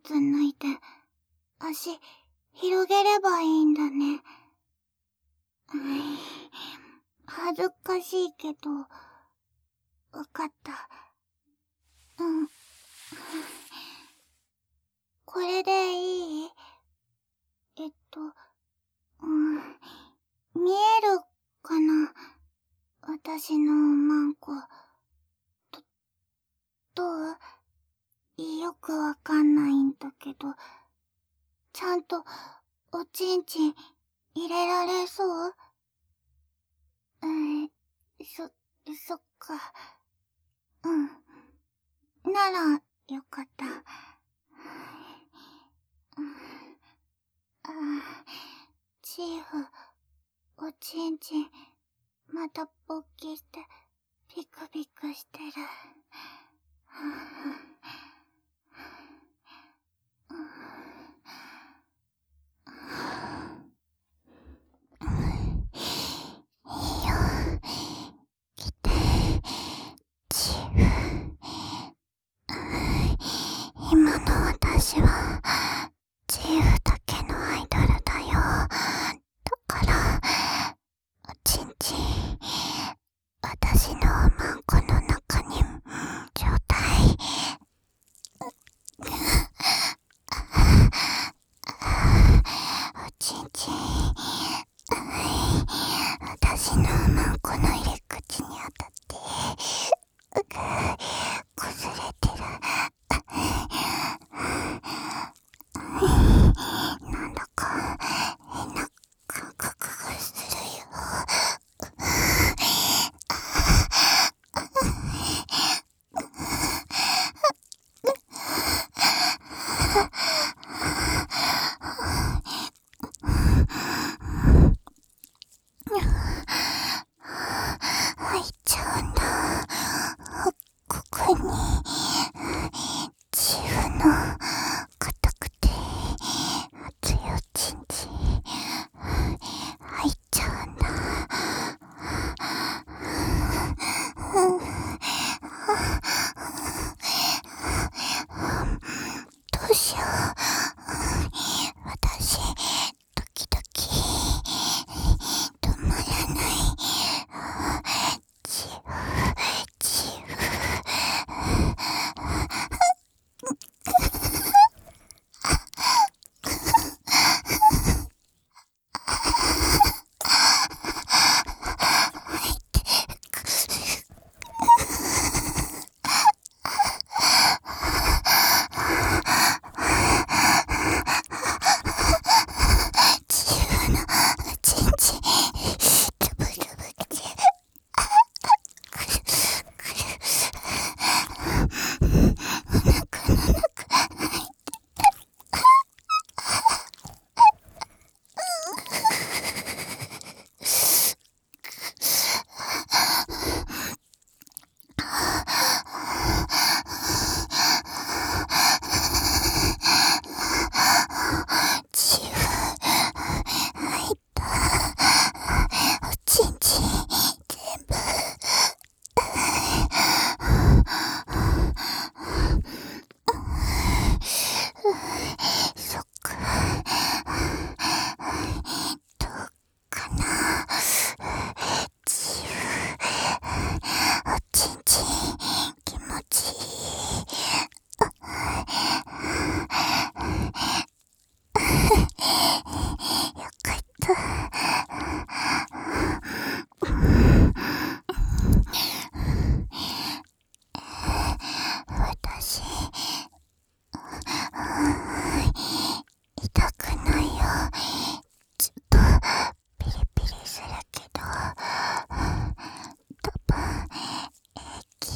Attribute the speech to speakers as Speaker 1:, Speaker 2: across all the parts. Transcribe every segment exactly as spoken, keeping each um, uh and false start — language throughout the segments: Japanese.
Speaker 1: ツ脱いで、足、広げればいいんだね。うい、恥ずかしいけど、わかった。うん。これでいい？えっと、うん、見えるかな？私のマンコ。ど、どう？よくわかんないんだけど、ちゃんとおちんちん入れられそう？えー、そ、そっか。うん。なら、よかった。ああ、チーフ、おちんちん、また勃起して、ピクピクしてる。いいよ、来て、チーフ。今の私は、チーフだけのアイドルだよ。だから、おちんちん、私のマンコの中に、ちょうだい。おちんちん、私のマンコの入り口に当たって、こすれてる。なんだか変な感覚がするよ。入っちゃうんだ。ここに、チーフの硬くて熱いおちんちん入っちゃうんだ。どうしよう。私、ドキドキ止まらない。チーフ、チーフ。チーフのチンチン、ルブルブってくるくる。お腹の中入ってチーフ入った。おちんちん全部。そっか。どうかな。チーフ、おちんちん気持ちいい。よかった。私、痛くないよ。ちょっとピリピリするけど、多分平気。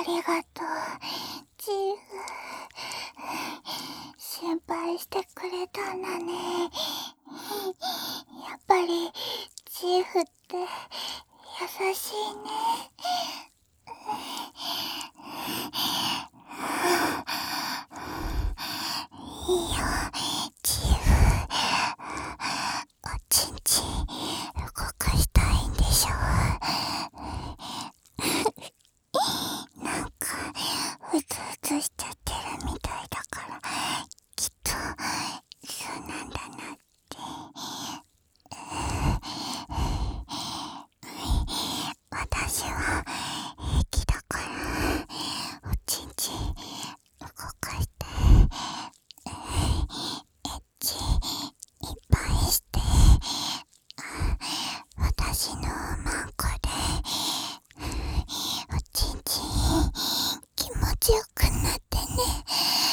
Speaker 1: ありがとう、チーフ。心配してくれたんだね。やっぱり、チーフって優しいね。いいよ、チーフ。おちんちん動かしたいんでしょ。なんかうつうつしちゃってるみたいだから、きっとそうなんだなって。私は平気だから、おちんちん動かしてエッチいっぱいして、私のマンコでおちんちん気持ちよくなってね。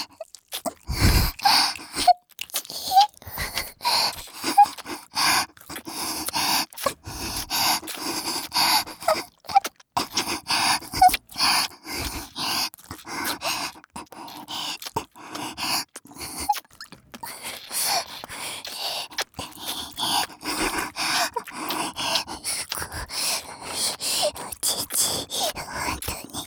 Speaker 1: おちんちん本当に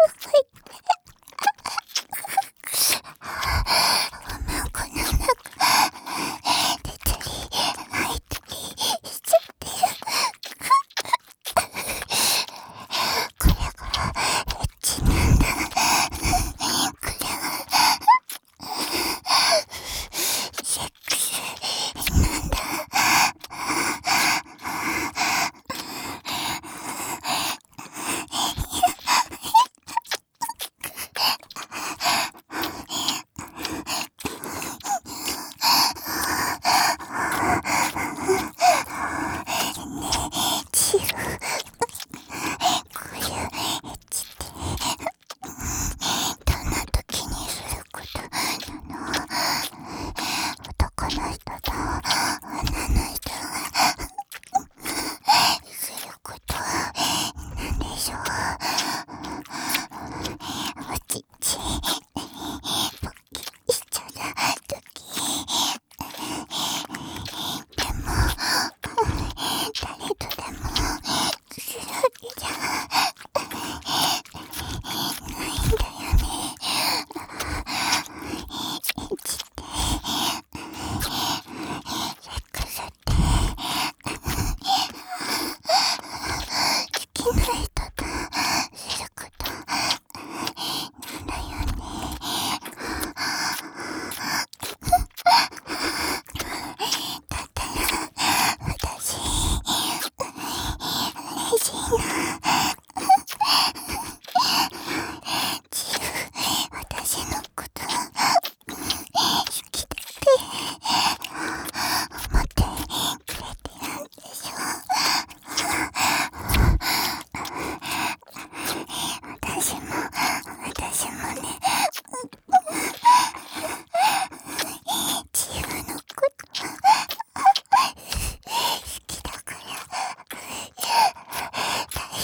Speaker 1: おまんこの中出たり入ったりしちゃってる。これがエッチなんだ。これがセックスなんだ。チーフ、こういうエッチってどんな時にすることなの？男の人と女の人がすることなんでしょう。おちんちんポッキしちゃった時でも誰とでもするわけじゃないんだよね。エッチってセックスって好きな人とすることなんだよね。だったら私嬉しいな。チーフ、私のこと好きだって思ってくれてるんでしょ。私も私もね、チーフのこと好きだから大